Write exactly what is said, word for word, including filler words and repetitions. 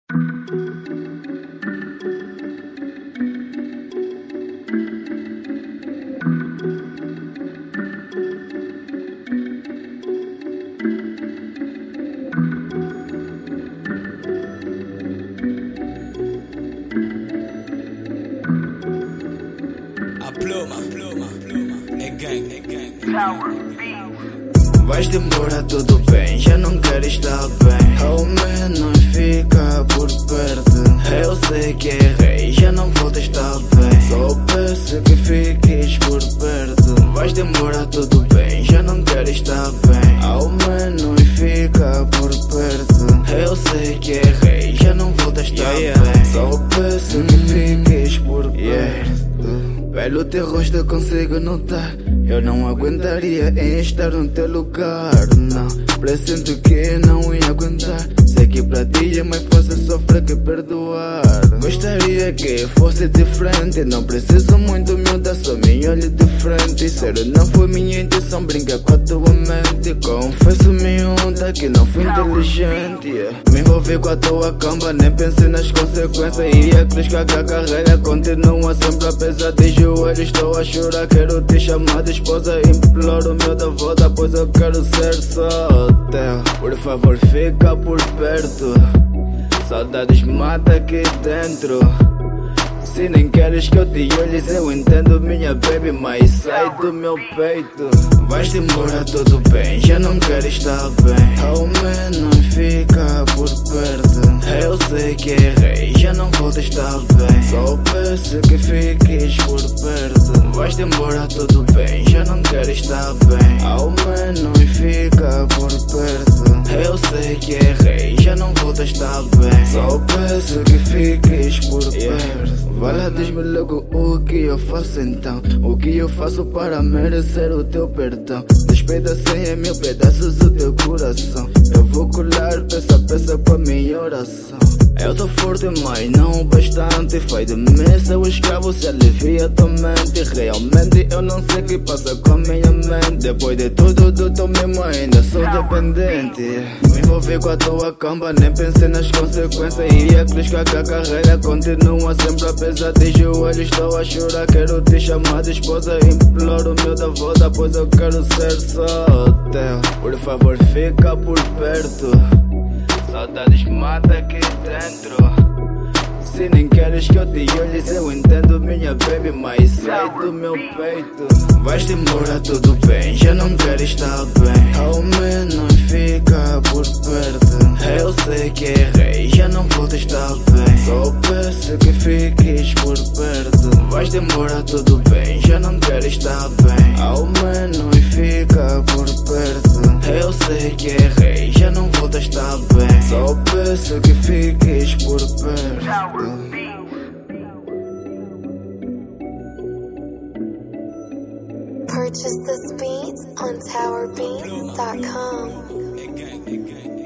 A pluma, pluma, pluma, é gang, é gang. Vais demorar, tudo bem, já não quero estar bem. Ao menos fica por perto. Eu sei que errei, já não vou estar bem. Só peço que fiques por perto. Vais demorar, tudo bem, já não quero estar bem. Ao menos fica por perto. Eu sei que errei, já não vou estar yeah, bem. Só peço que fiques por perto. Yeah. Pelo teu rosto eu consigo notar. Eu não aguentaria em estar no teu lugar, não. Pressento que não ia aguentar. Sei que pra ti é mais fácil sofrer que perdoar. Gostaria que fosse diferente. Não preciso muito mudar, só me olhe de frente. Sério, não foi minha intenção brincar com a tua mente. Confesso miúda que não fui inteligente, yeah. Me envolvi com a tua camba, nem pensei nas consequências. E acredito que a carreira continua sempre apesar de joelhos. Estou a chorar, quero te chamar de esposa. Imploro meu da volta, pois eu quero ser só teu. Por favor fica por perto. Saudades mata aqui dentro. Se nem queres que eu te olhe, eu entendo minha baby, mas sai do meu peito. Vais demorar, tudo bem, já não quero estar bem. Ao menos fica por perto. Eu sei que errei, já não vou estar bem. Só peço que fiques por perto. Vais demorar, tudo bem, já não quero estar bem. Ao menos fica por perto. Eu sei que errei, já não vou estar bem. Só peço que fiques por perto. Vai lá, diz-me logo o que eu faço então. O que eu faço para merecer o teu perdão. Despedacei em mil pedaços o teu coração. Eu vou colar peça a peça com a minha oração. Eu sou forte, mas não o bastante. Faz de mim seu escravo, se alivia a tua mente. Realmente eu não sei o que passa com a minha mente. Depois de tudo do teu mesmo ainda sou dependente. Me envolvi com a tua camba, nem pensei nas consequências. E acredito que a carreira continua sempre apesar de joelhos. Estou a chorar, quero te chamar de esposa. Imploro meu da volta, pois eu quero ser só teu. Por favor fica por perto. Saudades mata aqui dentro. Se nem queres que eu te olhe, eu entendo minha baby, mas sai do meu peito. Vais demorar, tudo bem, já não quero estar bem. Ao menos fica por perto. Eu sei que errei, já não vou estar bem. Só peço que fiques por perto. Vais demorar, tudo bem, já não quero estar bem. Ao menos fica por perto. Eu sei que errei, já não vou estar bem. Só peço que fiques por perto. Purchase this beat on tower beats dot com. É gang, é gang.